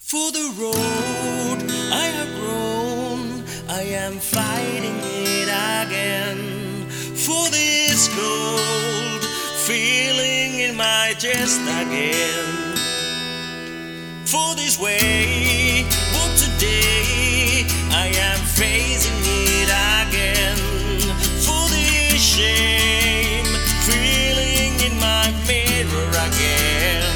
For the road I have grown, I am fighting it again. For this cold feeling in my chest again. For this way, but today I am facing it again. For this shame feeling in my mirror again.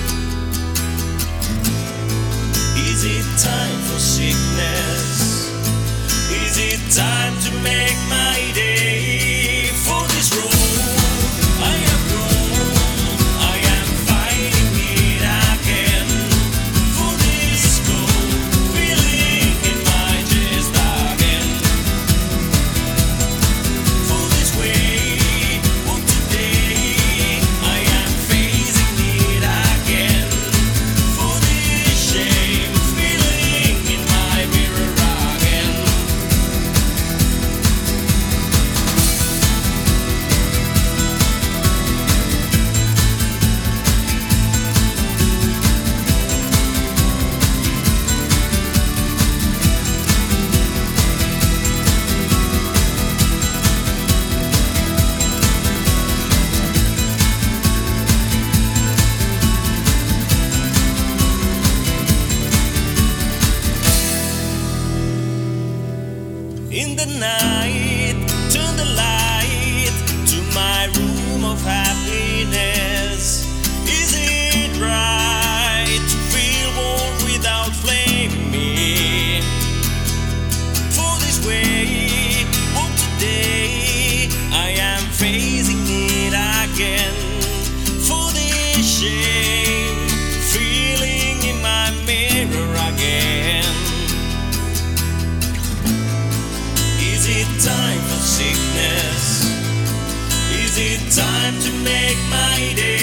Is it time for sickness? Is it time to make my day? For this road I have grown, I am fighting it again. For this cold feeling in my chest again. For this way, but today I am facing it again. For this shame feeling in my mirror again. In the night, turn the light to my room of happiness. Is it right to feel warm without flaming me? For this way, but today I am facing it again. For this shame feeling in my mirror again. Is it time for sickness? Is it time to make my day?